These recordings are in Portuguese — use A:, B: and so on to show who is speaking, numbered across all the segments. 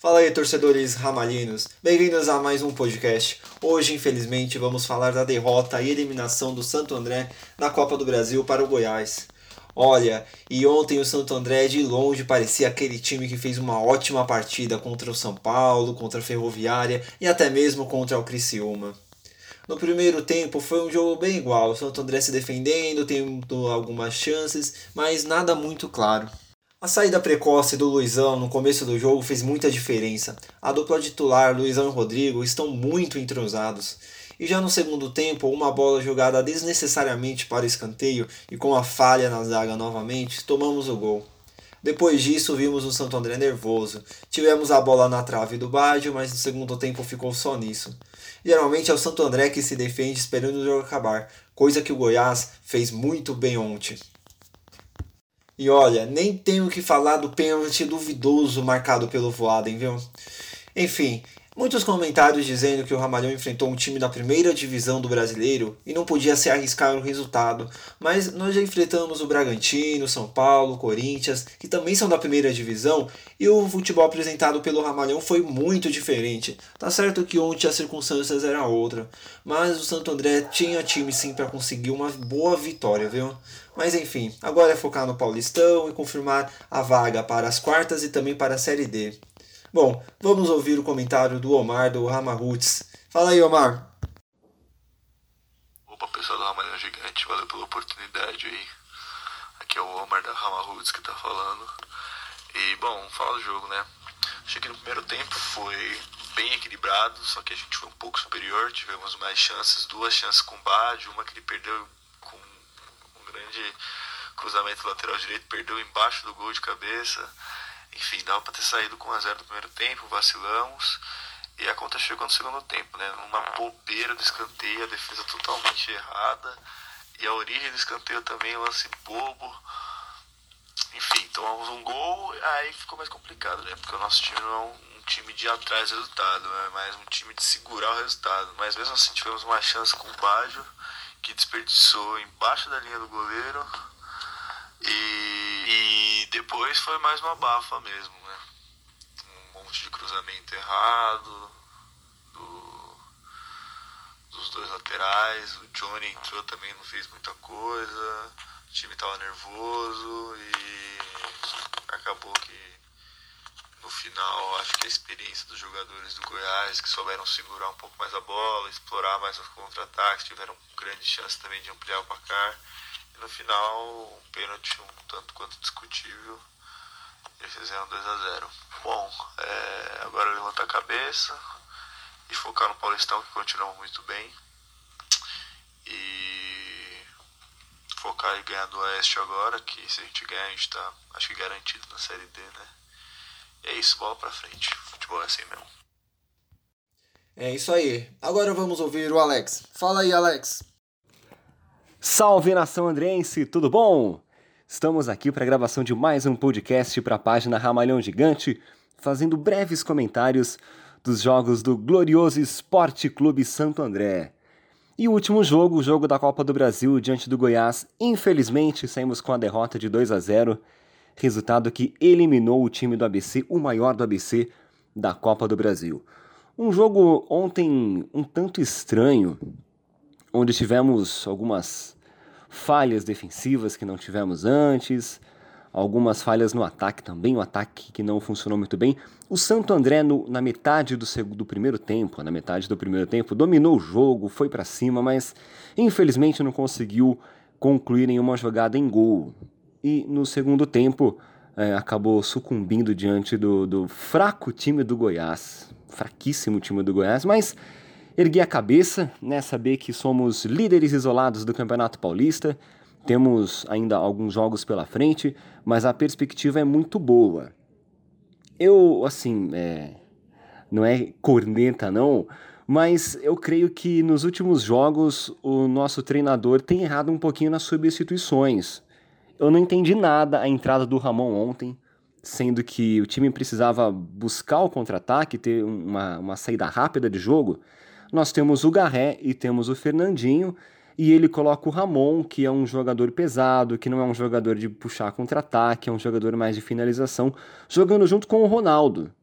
A: Fala aí, torcedores ramalinos. Bem-vindos a mais um podcast. Hoje, infelizmente, vamos falar da derrota e eliminação do Santo André na Copa do Brasil para o Goiás. Olha, e ontem o Santo André de longe parecia aquele time que fez uma ótima partida contra o São Paulo, contra a Ferroviária e até mesmo contra o Criciúma. No primeiro tempo foi um jogo bem igual, o Santo André se defendendo, tendo algumas chances, mas nada muito claro. A saída precoce do Luizão no começo do jogo fez muita diferença. A dupla titular, Luizão e Rodrigo, estão muito entrosados. E já no segundo tempo, uma bola jogada desnecessariamente para o escanteio e com a falha na zaga novamente, tomamos o gol. Depois disso, vimos o Santo André nervoso. Tivemos a bola na trave do Baggio, mas no segundo tempo ficou só nisso. Geralmente é o Santo André que se defende esperando o jogo acabar, coisa que o Goiás fez muito bem ontem. E olha, nem tenho que falar do pênalti duvidoso marcado pelo Voaden, viu? Enfim, muitos comentários dizendo que o Ramalhão enfrentou um time da primeira divisão do brasileiro e não podia se arriscar o resultado, mas nós já enfrentamos o Bragantino, São Paulo, Corinthians, que também são da primeira divisão, e o futebol apresentado pelo Ramalhão foi muito diferente. Tá certo que ontem as circunstâncias eram outra, mas o Santo André tinha time sim para conseguir uma boa vitória, viu? Mas enfim, agora é focar no Paulistão e confirmar a vaga para as quartas e também para a Série D. Bom, vamos ouvir o comentário do Omar do Rama Roots. Fala aí, Omar.
B: Opa, pessoal do Ramalhão Gigante, valeu pela oportunidade aí. Aqui é o Omar da Rama Roots que tá falando. E, bom, fala do jogo, né? Achei que no primeiro tempo foi bem equilibrado, só que a gente foi um pouco superior, tivemos mais chances, 2 chances com o Baggio, uma que ele perdeu com um grande cruzamento lateral direito, perdeu embaixo do gol de cabeça. Enfim, dava para ter saído com 1-0 no primeiro tempo, vacilamos, e a conta chegou no segundo tempo, né? Numa bobeira do escanteio, a defesa totalmente errada, e a origem do escanteio também, lance bobo. Enfim, tomamos um gol, aí ficou mais complicado, né? Porque o nosso time não é um time de ir atrás do resultado, é mais um time de segurar o resultado. Mas mesmo assim tivemos uma chance com o Baggio, que desperdiçou embaixo da linha do goleiro, e depois foi mais uma bafa mesmo, né? Um monte de cruzamento errado dos dois laterais. O Johnny entrou também, não fez muita coisa. O time estava nervoso e acabou que no final acho que a experiência dos jogadores do Goiás, que souberam segurar um pouco mais a bola, explorar mais os contra-ataques, tiveram grande chance também de ampliar o placar. E no final, um pênalti um tanto quanto discutível, eles fizeram 2-0. Bom, agora levantar a cabeça e focar no Paulistão, que continuamos muito bem. E focar em ganhar do Oeste agora, que se a gente ganhar, a gente tá, acho que garantido na Série D, né? E é isso, bola pra frente. Futebol é assim mesmo.
A: É isso aí. Agora vamos ouvir o Alex. Fala aí, Alex.
C: Salve, nação andrense, tudo bom? Estamos aqui para a gravação de mais um podcast para a página Ramalhão Gigante, fazendo breves comentários dos jogos do glorioso Esporte Clube Santo André. E o último jogo, o jogo da Copa do Brasil diante do Goiás, infelizmente saímos com a derrota de 2-0, resultado que eliminou o time do ABC, o maior do ABC da Copa do Brasil. Um jogo ontem um tanto estranho, onde tivemos algumas falhas defensivas que não tivemos antes, algumas falhas no ataque também, um ataque que não funcionou muito bem. O Santo André, na metade do primeiro tempo, dominou o jogo, foi para cima, mas infelizmente não conseguiu concluir nenhuma jogada em gol. E no segundo tempo acabou sucumbindo diante do fraco time do Goiás, fraquíssimo time do Goiás, mas ergui a cabeça, né, saber que somos líderes isolados do Campeonato Paulista, temos ainda alguns jogos pela frente, mas a perspectiva é muito boa. Eu, assim, não é corneta não, mas eu creio que nos últimos jogos o nosso treinador tem errado um pouquinho nas substituições. Eu não entendi nada a entrada do Ramon ontem, sendo que o time precisava buscar o contra-ataque, ter uma saída rápida de jogo. Nós temos o Garré e temos o Fernandinho, e ele coloca o Ramon, que é um jogador pesado, que não é um jogador de puxar contra-ataque, é um jogador mais de finalização, jogando junto com o Ronaldo.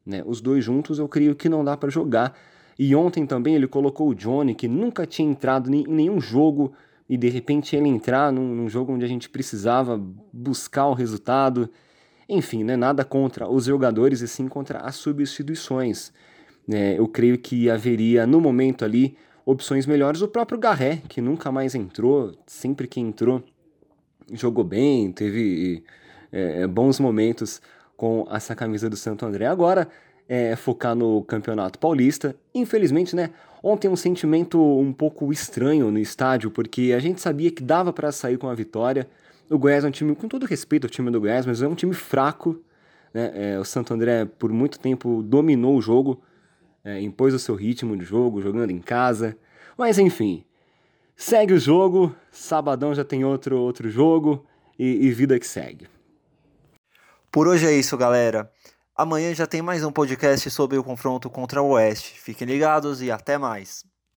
C: né? Os dois juntos eu creio que não dá para jogar. E ontem também ele colocou o Johnny, que nunca tinha entrado em nenhum jogo, e de repente ele entrar num jogo onde a gente precisava buscar o resultado. Enfim, né? Nada contra os jogadores e sim contra as substituições. Eu creio que haveria, no momento ali, opções melhores. O próprio Garré, que nunca mais entrou, sempre que entrou, jogou bem, teve bons momentos com essa camisa do Santo André. Agora, focar no Campeonato Paulista. Infelizmente, né, ontem um sentimento um pouco estranho no estádio, porque a gente sabia que dava para sair com a vitória. O Goiás é um time, com todo respeito ao time do Goiás, mas é um time fraco, né? O Santo André, por muito tempo, dominou o jogo, impôs o seu ritmo de jogo, jogando em casa. Mas, enfim, segue o jogo, sabadão já tem outro jogo e vida que segue.
A: Por hoje é isso, galera. Amanhã já tem mais um podcast sobre o confronto contra o Oeste. Fiquem ligados e até mais.